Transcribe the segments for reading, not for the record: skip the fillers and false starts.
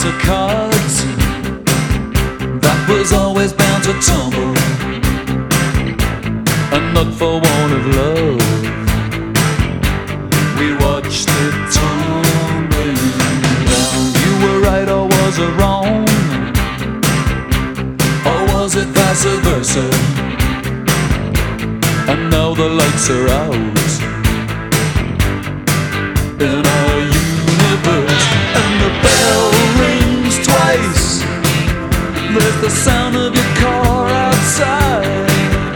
house of cards that was always bound to tumble, and not for want of love. We watched it tumbling down. You were right or was it wrong? Or was it vice versa? And now the lights are out in our universe, and the bell rings twice. There's the sound of your car outside,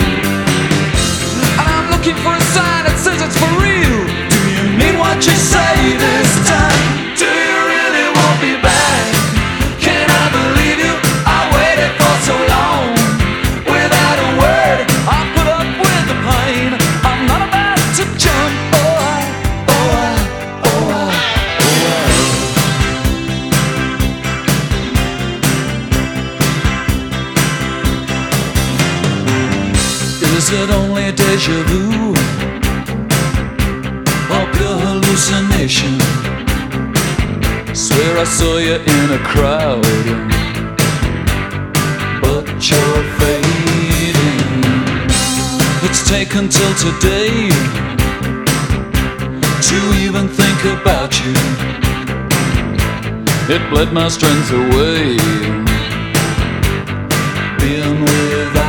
and I'm looking for a sign that says it's for real. Do you mean what you say this time? Do you really want me back? Can I believe you? I waited for so long without a word. I put up with the pain. I'm not about to jump. Is it only deja vu or pure hallucination? Swear I saw you in a crowd, but you're fading. It's taken till today to even think about you. It bled my strength away, being without